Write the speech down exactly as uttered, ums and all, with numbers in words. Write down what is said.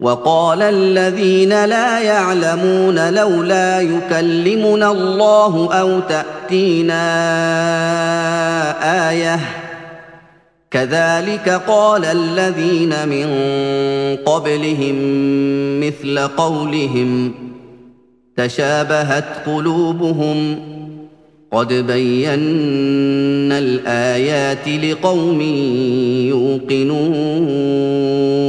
وقال الذين لا يعلمون لولا يكلمنا الله أو تأتينا آية كذلك قال الذين من قبلهم مثل قولهم تشابهت قلوبهم قد بينا الآيات لقوم يوقنون